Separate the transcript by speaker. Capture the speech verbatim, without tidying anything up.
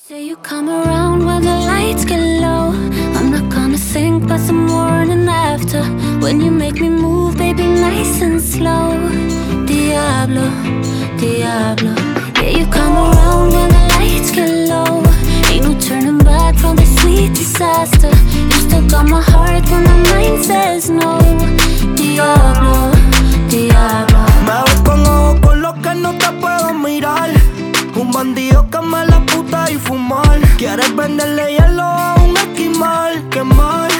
Speaker 1: Say you come around when the lights get low. I'm not gonna think but the morning after. When you make me move, baby, nice and slow. Diablo, Diablo. Yeah, you come around when the lights get low. Ain't no turning back from the sweet disaster. You still got my heart when my mind says no. Diablo, Diablo.
Speaker 2: Me ves con ojos con los que no te puedo mirar. Un bandido que me la puta y fumar. Quieres venderle hielo a un esquimal. Qué mal,